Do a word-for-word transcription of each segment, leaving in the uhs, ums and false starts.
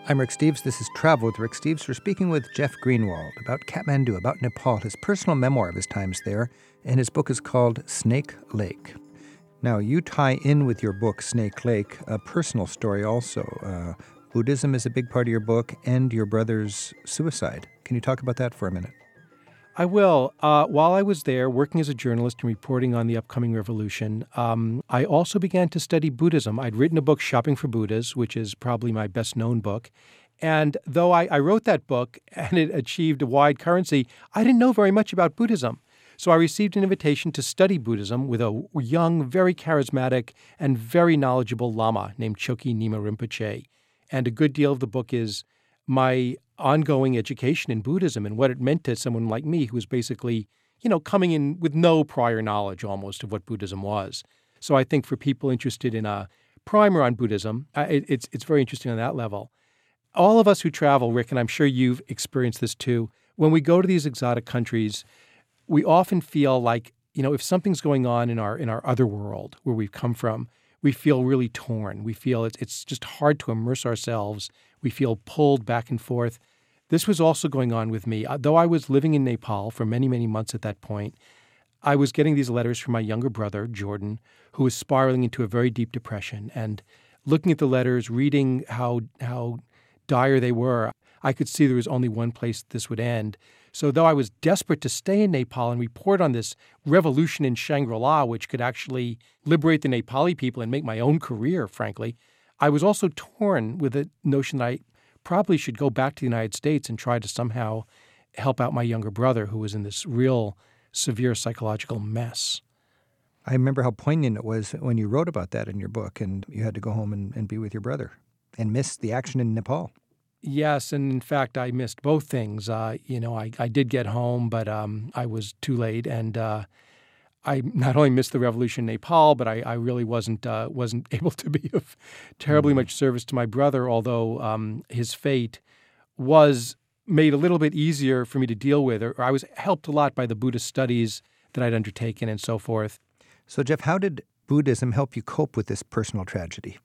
I'm Rick Steves. This is Travel with Rick Steves. We're speaking with Jeff Greenwald about Kathmandu, about Nepal, his personal memoir of his times there, and his book is called Snake Lake. Now, you tie in with your book, Snake Lake, a personal story also. Uh, Buddhism is a big part of your book, and your brother's suicide. Can you talk about that for a minute? I will. Uh, while I was there working as a journalist and reporting on the upcoming revolution, um, I also began to study Buddhism. I'd written a book, Shopping for Buddhas, which is probably my best known book. And though I, I wrote that book and it achieved a wide currency, I didn't know very much about Buddhism. So I received an invitation to study Buddhism with a young, very charismatic, and very knowledgeable Lama named Chokyi Nyima Rinpoche. And a good deal of the book is my ongoing education in Buddhism and what it meant to someone like me who was basically, you know, coming in with no prior knowledge almost of what Buddhism was. So I think for people interested in a primer on Buddhism, it, it's it's very interesting on that level. All of us who travel, Rick, and I'm sure you've experienced this too, when we go to these exotic countries, we often feel like, you know, if something's going on in our in our other world where we've come from, we feel really torn. We feel it's, it's just hard to immerse ourselves. We feel pulled back and forth. This was also going on with me. Though I was living in Nepal for many, many months at that point, I was getting these letters from my younger brother, Jordan, who was spiraling into a very deep depression. And looking at the letters, reading how how dire they were, I could see there was only one place this would end. So though I was desperate to stay in Nepal and report on this revolution in Shangri-La, which could actually liberate the Nepali people and make my own career, frankly, I was also torn with the notion that I probably should go back to the United States and try to somehow help out my younger brother who was in this real severe psychological mess. I remember how poignant it was when you wrote about that in your book and you had to go home and, and be with your brother and miss the action in Nepal. Yes, and in fact, I missed both things. Uh, you know, I, I did get home, but um, I was too late, and uh, I not only missed the revolution in Nepal, but I, I really wasn't uh, wasn't able to be of terribly Mm-hmm. much service to my brother, although um, his fate was made a little bit easier for me to deal with, or I was helped a lot by the Buddhist studies that I'd undertaken and so forth. So, Jeff, how did Buddhism help you cope with this personal tragedy?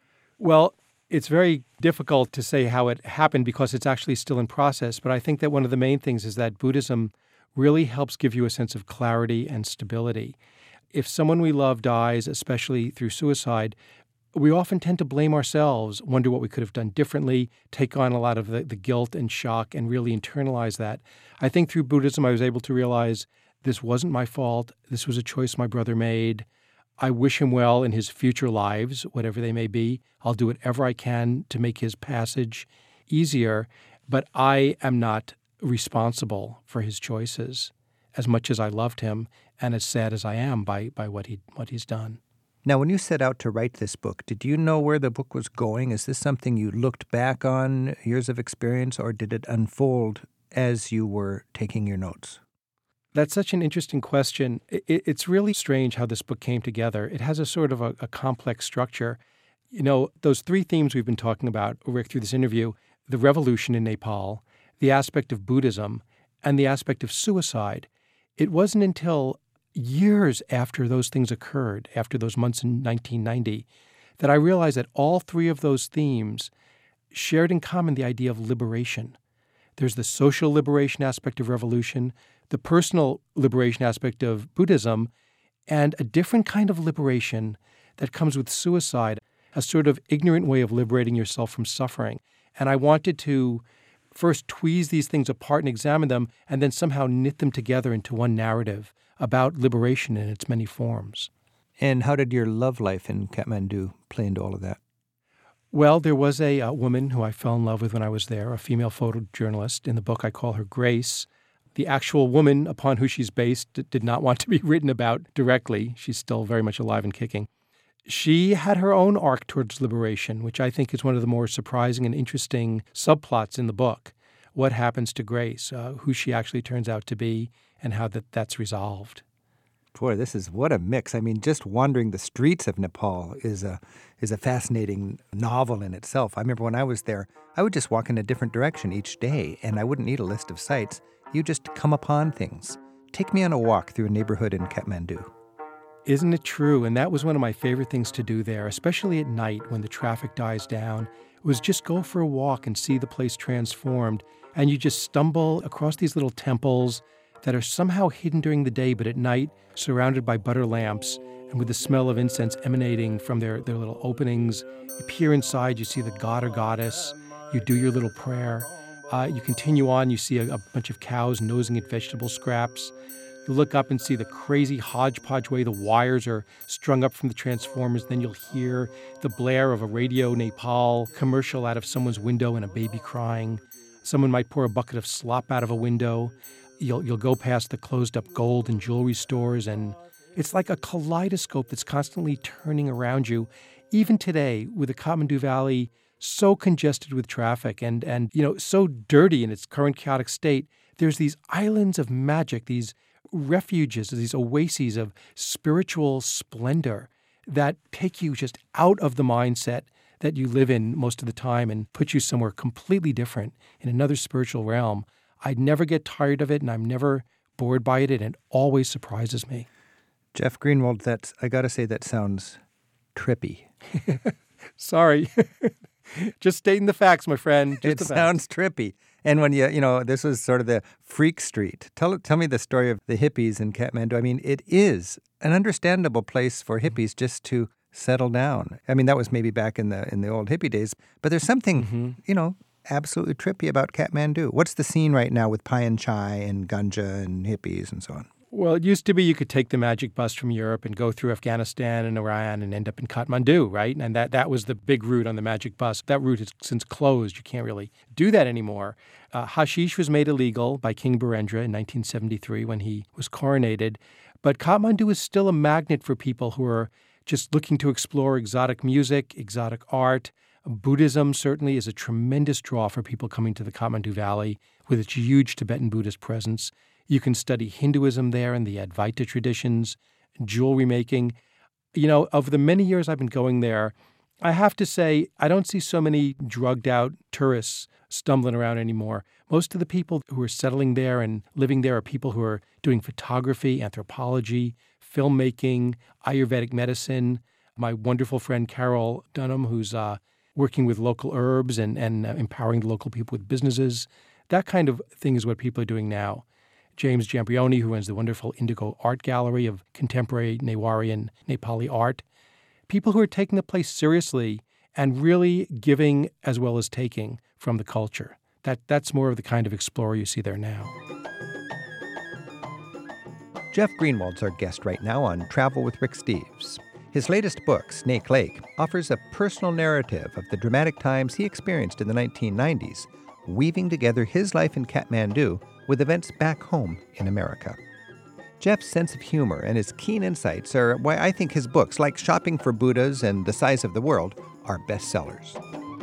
Well, it's very difficult to say how it happened because it's actually still in process, but I think that one of the main things is that Buddhism really helps give you a sense of clarity and stability. If someone we love dies, especially through suicide, we often tend to blame ourselves, wonder what we could have done differently, take on a lot of the, the guilt and shock and really internalize that. I think through Buddhism, I was able to realize this wasn't my fault. This was a choice my brother made. I wish him well in his future lives, whatever they may be. I'll do whatever I can to make his passage easier, but I am not responsible for his choices as much as I loved him and as sad as I am by, by what he what he's done. Now, when you set out to write this book, did you know where the book was going? Is this something you looked back on, years of experience, or did it unfold as you were taking your notes? That's such an interesting question. It, it's really strange how this book came together. It has a sort of a, a complex structure. You know, those three themes we've been talking about, Rick, through this interview, the revolution in Nepal, the aspect of Buddhism, and the aspect of suicide. It wasn't until years after those things occurred, after those months in nineteen ninety, that I realized that all three of those themes shared in common the idea of liberation. There's the social liberation aspect of revolution, the personal liberation aspect of Buddhism, and a different kind of liberation that comes with suicide, a sort of ignorant way of liberating yourself from suffering. And I wanted to first tweeze these things apart and examine them, and then somehow knit them together into one narrative about liberation in its many forms. And how did your love life in Kathmandu play into all of that? Well, there was a, a woman who I fell in love with when I was there, a female photojournalist. In the book, I call her Grace. The actual woman upon who she's based did not want to be written about directly. She's still very much alive and kicking. She had her own arc towards liberation, which I think is one of the more surprising and interesting subplots in the book. What happens to Grace, uh, who she actually turns out to be, and how that, that's resolved. Boy, this is what a mix. I mean, just wandering the streets of Nepal is a is a fascinating novel in itself. I remember when I was there, I would just walk in a different direction each day, and I wouldn't need a list of sites. You just come upon things. Take me on a walk through a neighborhood in Kathmandu. Isn't it true? And that was one of my favorite things to do there, especially at night when the traffic dies down, was just go for a walk and see the place transformed. And you just stumble across these little temples that are somehow hidden during the day, but at night surrounded by butter lamps and with the smell of incense emanating from their, their little openings. You peer inside, you see the god or goddess, you do your little prayer. Uh, you continue on, you see a, a bunch of cows nosing at vegetable scraps. You look up and see the crazy hodgepodge way the wires are strung up from the transformers. Then you'll hear the blare of a Radio Nepal commercial out of someone's window and a baby crying. Someone might pour a bucket of slop out of a window. You'll, you'll go past the closed-up gold and jewelry stores, and it's like a kaleidoscope that's constantly turning around you. Even today, with the Kathmandu Valley so congested with traffic and, and you know, so dirty in its current chaotic state, there's these islands of magic, these refuges, these oases of spiritual splendor that take you just out of the mindset that you live in most of the time and put you somewhere completely different in another spiritual realm. I'd never get tired of it, and I'm never bored by it, and it always surprises me. Jeff Greenwald, that's, I got to say, that sounds trippy. Sorry. Just stating the facts, my friend. Just it the sounds facts. trippy. And when you, you know, this was sort of the freak street. Tell tell me the story of the hippies in Kathmandu. I mean, it is an understandable place for hippies just to settle down. I mean, that was maybe back in the in the old hippie days. But there's something, mm-hmm. you know, absolutely trippy about Kathmandu. What's the scene right now with Pai and Chai and Ganja and hippies and so on? Well, it used to be you could take the magic bus from Europe and go through Afghanistan and Iran and end up in Kathmandu, right? And that, that was the big route on the magic bus. That route has since closed. You can't really do that anymore. Uh, hashish was made illegal by King Birendra in nineteen seventy-three when he was coronated. But Kathmandu is still a magnet for people who are just looking to explore exotic music, exotic art. Buddhism certainly is a tremendous draw for people coming to the Kathmandu Valley with its huge Tibetan Buddhist presence. You can study Hinduism there and the Advaita traditions, jewelry making. You know, of the many years I've been going there, I have to say I don't see so many drugged out tourists stumbling around anymore. Most of the people who are settling there and living there are people who are doing photography, anthropology, filmmaking, Ayurvedic medicine. My wonderful friend Carol Dunham, who's uh, working with local herbs and, and uh, empowering the local people with businesses. That kind of thing is what people are doing now. James Jambrioni, who runs the wonderful Indigo Art Gallery of contemporary Newari and Nepali art. People who are taking the place seriously and really giving as well as taking from the culture. That That's more of the kind of explorer you see there now. Jeff Greenwald's our guest right now on Travel with Rick Steves. His latest book, Snake Lake, offers a personal narrative of the dramatic times he experienced in the nineteen nineties, weaving together his life in Kathmandu with events back home in America. Jeff's sense of humor and his keen insights are why I think his books, like Shopping for Buddhas and The Size of the World, are bestsellers.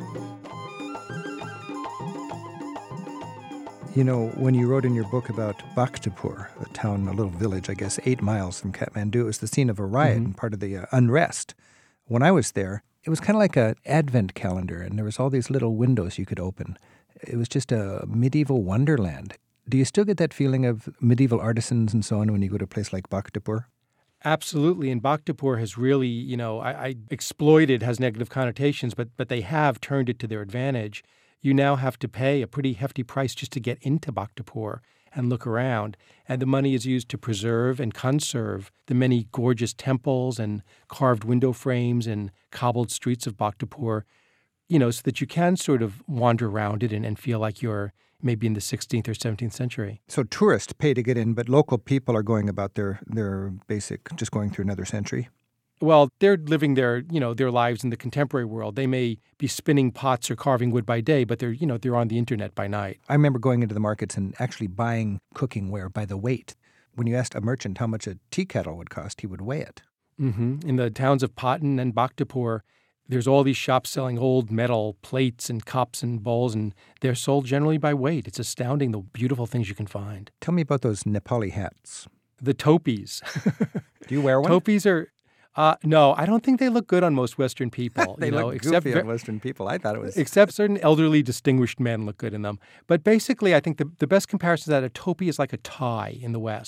You know, when you wrote in your book about Bhaktapur, a town, a little village, I guess, eight miles from Kathmandu, it was the scene of a riot mm-hmm. and part of the uh, unrest. When I was there, it was kind of like an advent calendar, and there was all these little windows you could open. It was just a medieval wonderland. Do you still get that feeling of medieval artisans and so on when you go to a place like Bhaktapur? Absolutely. And Bhaktapur has really, you know, I, I exploited has negative connotations, but but they have turned it to their advantage. You now have to pay a pretty hefty price just to get into Bhaktapur and look around. And the money is used to preserve and conserve the many gorgeous temples and carved window frames and cobbled streets of Bhaktapur, you know, so that you can sort of wander around it and, and feel like you're maybe in the sixteenth or seventeenth century. So tourists pay to get in, but local people are going about their, their basic, just going through another century? Well, they're living their, you know, their lives in the contemporary world. They may be spinning pots or carving wood by day, but they're, you know, they're on the internet by night. I remember going into the markets and actually buying cooking ware by the weight. When you asked a merchant how much a tea kettle would cost, he would weigh it. Mm-hmm. In the towns of Patan and Bhaktapur, there's all these shops selling old metal plates and cups and bowls, and they're sold generally by weight. It's astounding the beautiful things you can find. Tell me about those Nepali hats. The topis. Do you wear one? Topis are... Uh, no, I don't think they look good on most Western people. they you know, look except goofy on Western people. I thought it was... Except certain elderly, distinguished men look good in them. But basically, I think the, the best comparison is that a topi is like a tie in the West.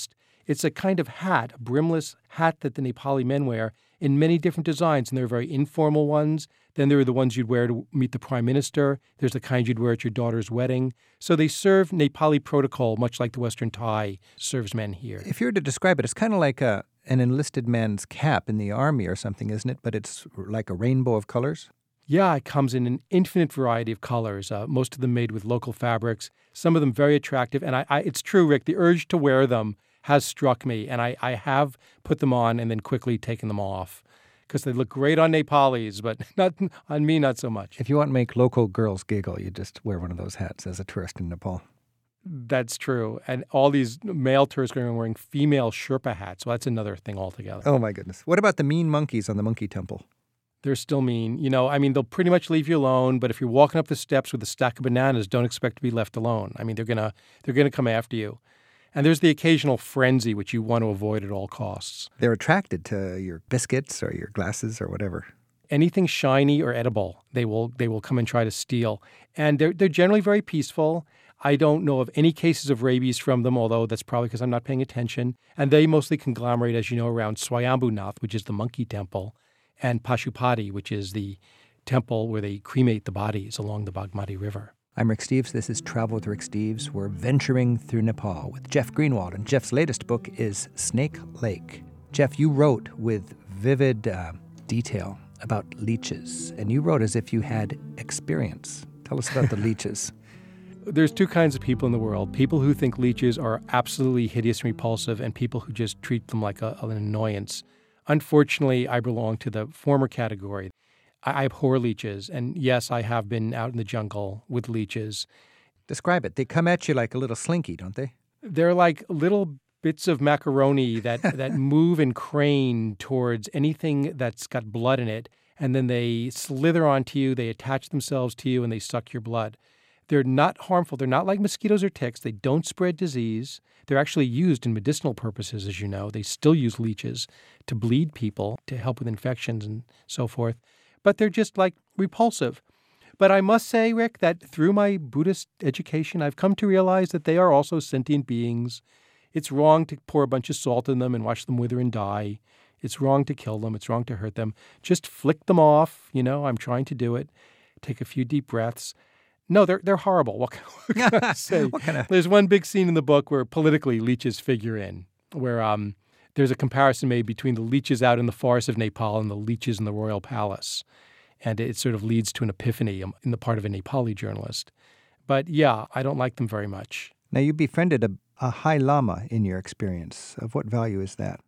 It's a kind of hat, a brimless hat that the Nepali men wear in many different designs, and there are very informal ones. Then there are the ones you'd wear to meet the prime minister. There's the kind you'd wear at your daughter's wedding. So they serve Nepali protocol, much like the Western tie serves men here. If you were to describe it, it's kind of like a an enlisted man's cap in the army or something, isn't it? But it's like a rainbow of colors? Yeah, it comes in an infinite variety of colors, uh, most of them made with local fabrics, some of them very attractive. And I, I, it's true, Rick, the urge to wear them has struck me, and I, I have put them on and then quickly taken them off because they look great on Nepalis, but not on me, not so much. If you want to make local girls giggle, you just wear one of those hats as a tourist in Nepal. That's true. And all these male tourists going around wearing female Sherpa hats, so that's another thing altogether. Oh, my goodness. What about the mean monkeys on the monkey temple? They're still mean. You know, I mean, they'll pretty much leave you alone, but if you're walking up the steps with a stack of bananas, don't expect to be left alone. I mean, they're going to they're going to come after you. And there's the occasional frenzy, which you want to avoid at all costs. They're attracted to your biscuits or your glasses or whatever. Anything shiny or edible, they will they will come and try to steal. And they're they're generally very peaceful. I don't know of any cases of rabies from them, although that's probably because I'm not paying attention. And they mostly conglomerate, as you know, around Swayambhunath, which is the monkey temple, and Pashupati, which is the temple where they cremate the bodies along the Bagmati River. I'm Rick Steves. This is Travel with Rick Steves. We're venturing through Nepal with Jeff Greenwald, and Jeff's latest book is Snake Lake. Jeff, you wrote with vivid uh, detail about leeches, and you wrote as if you had experience. Tell us about the leeches. There's two kinds of people in the world. People who think leeches are absolutely hideous and repulsive, and people who just treat them like a, an annoyance. Unfortunately, I belong to the former category. I abhor leeches, and yes, I have been out in the jungle with leeches. Describe it. They come at you like a little slinky, don't they? They're like little bits of macaroni that, that move and crane towards anything that's got blood in it, and then they slither onto you, they attach themselves to you, and they suck your blood. They're not harmful. They're not like mosquitoes or ticks. They don't spread disease. They're actually used in medicinal purposes, as you know. They still use leeches to bleed people, to help with infections and so forth. But they're just like repulsive. But I must say, Rick, that through my Buddhist education, I've come to realize that they are also sentient beings. It's wrong to pour a bunch of salt in them and watch them wither and die. It's wrong to kill them. It's wrong to hurt them. Just flick them off. You know, I'm trying to do it. Take a few deep breaths. No, they're they're horrible. What can, what can I say? What kind of... There's one big scene in the book where politically leeches figure in, where um, there's a comparison made between the leeches out in the forests of Nepal and the leeches in the royal palace. And it sort of leads to an epiphany in the part of a Nepali journalist. But yeah, I don't like them very much. Now, you befriended a, a High Lama in your experience. Of what value is that?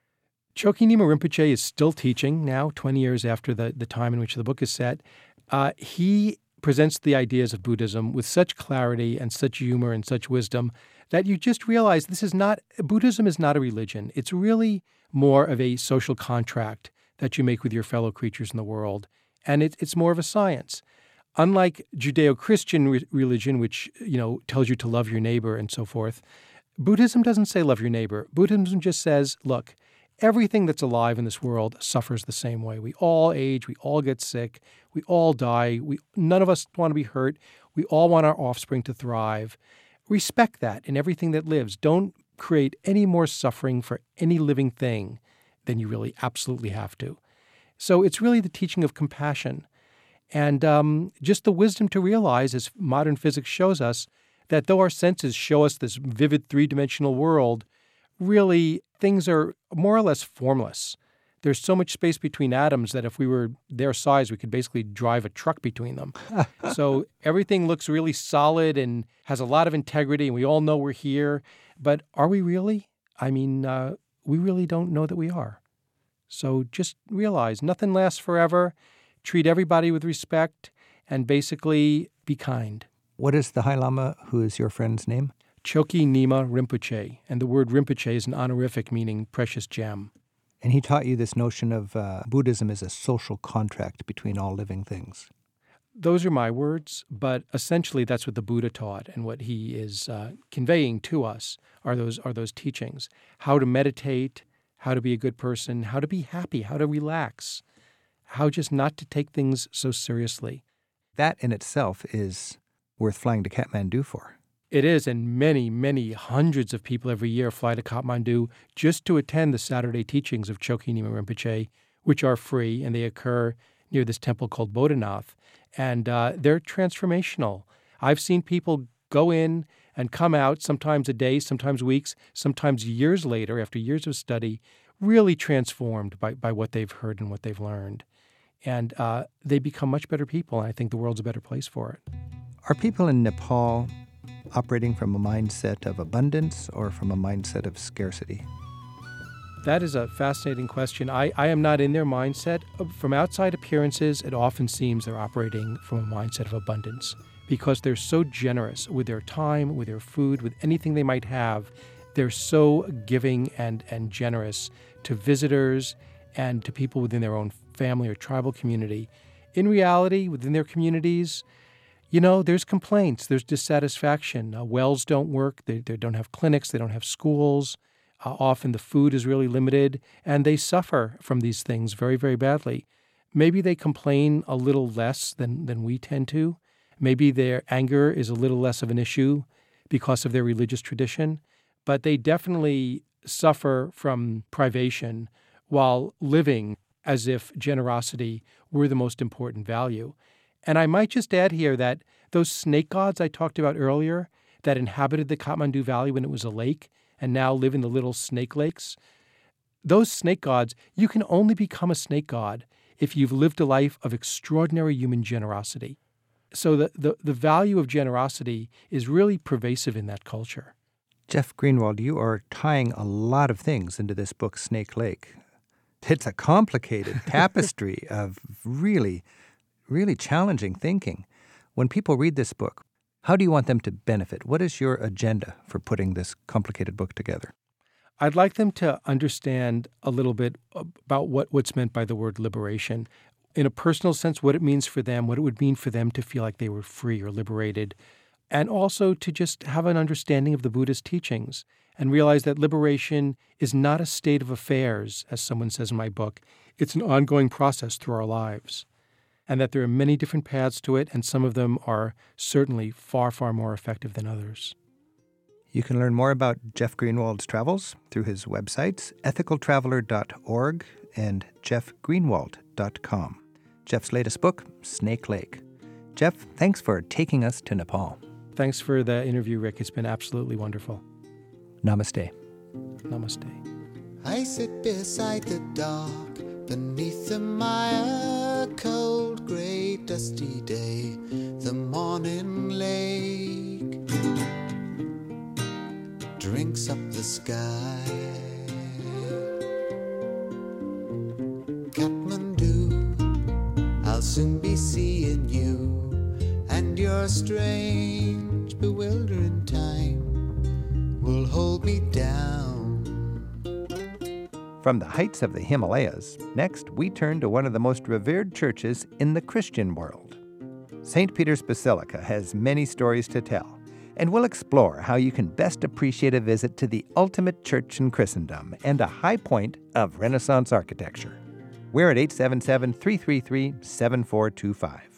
Chokyi Nyima Rinpoche is still teaching now, twenty years after the, the time in which the book is set. Uh, he presents the ideas of Buddhism with such clarity and such humor and such wisdom that you just realize this is not, Buddhism is not a religion. It's really more of a social contract that you make with your fellow creatures in the world. And it, it's more of a science. Unlike Judeo-Christian re- religion, which, you know, tells you to love your neighbor and so forth, Buddhism doesn't say love your neighbor. Buddhism just says, look, everything that's alive in this world suffers the same way. We all age, we all get sick, we all die, we none of us want to be hurt, we all want our offspring to thrive. Respect that in everything that lives. Don't create any more suffering for any living thing than you really absolutely have to. So it's really the teaching of compassion and um, just the wisdom to realize, as modern physics shows us, that though our senses show us this vivid three-dimensional world, really things are more or less formless. There's so much space between atoms that if we were their size, we could basically drive a truck between them. So everything looks really solid and has a lot of integrity, and we all know we're here. But are we really? I mean, uh, we really don't know that we are. So just realize nothing lasts forever. Treat everybody with respect and basically be kind. What is the High Lama who is your friend's name? Chokyi Nyima Rinpoche. And the word Rinpoche is an honorific meaning precious gem. And he taught you this notion of uh, Buddhism as a social contract between all living things. Those are my words, but essentially that's what the Buddha taught, and what he is uh, conveying to us are those are those teachings. How to meditate, how to be a good person, how to be happy, how to relax, how just not to take things so seriously. That in itself is worth flying to Kathmandu for. It is, and many, many hundreds of people every year fly to Kathmandu just to attend the Saturday teachings of Chokyi Nyima Rinpoche, which are free, and they occur near this temple called Bodhanath. And uh, they're transformational. I've seen people go in and come out, sometimes a day, sometimes weeks, sometimes years later, after years of study, really transformed by, by what they've heard and what they've learned. And uh, they become much better people, and I think the world's a better place for it. Are people in Nepal operating from a mindset of abundance or from a mindset of scarcity? That is a fascinating question. I, I am not in their mindset. From outside appearances, it often seems they're operating from a mindset of abundance because they're so generous with their time, with their food, with anything they might have. They're so giving and, and generous to visitors and to people within their own family or tribal community. In reality, within their communities, you know, there's complaints, there's dissatisfaction. Uh, wells don't work, they, they don't have clinics, they don't have schools. Uh, often the food is really limited, and they suffer from these things very, very badly. Maybe they complain a little less than, than we tend to. Maybe their anger is a little less of an issue because of their religious tradition, but they definitely suffer from privation while living as if generosity were the most important value. And I might just add here that those snake gods I talked about earlier that inhabited the Kathmandu Valley when it was a lake and now live in the little snake lakes, those snake gods, you can only become a snake god if you've lived a life of extraordinary human generosity. So the, the, the value of generosity is really pervasive in that culture. Jeff Greenwald, you are tying a lot of things into this book, Snake Lake. It's a complicated tapestry of really really challenging thinking. When people read this book, how do you want them to benefit? What is your agenda for putting this complicated book together? I'd like them to understand a little bit about what, what's meant by the word liberation. In a personal sense, what it means for them, what it would mean for them to feel like they were free or liberated, and also to just have an understanding of the Buddhist teachings and realize that liberation is not a state of affairs, as someone says in my book. It's an ongoing process through our lives. And that there are many different paths to it, and some of them are certainly far, far more effective than others. You can learn more about Jeff Greenwald's travels through his websites, ethical traveler dot org and jeff greenwald dot com. Jeff's latest book, Snake Lake. Jeff, thanks for taking us to Nepal. Thanks for the interview, Rick. It's been absolutely wonderful. Namaste. Namaste. I sit beside the dark, beneath the mire, cold, grey, dusty day, the morning lake drinks up the sky. Kathmandu, I'll soon be seeing you, and your strange, bewildering time will hold me down. From the heights of the Himalayas, next we turn to one of the most revered churches in the Christian world. Saint Peter's Basilica has many stories to tell, and we'll explore how you can best appreciate a visit to the ultimate church in Christendom and a high point of Renaissance architecture. We're at eight seven seven, three three three, seven four two five.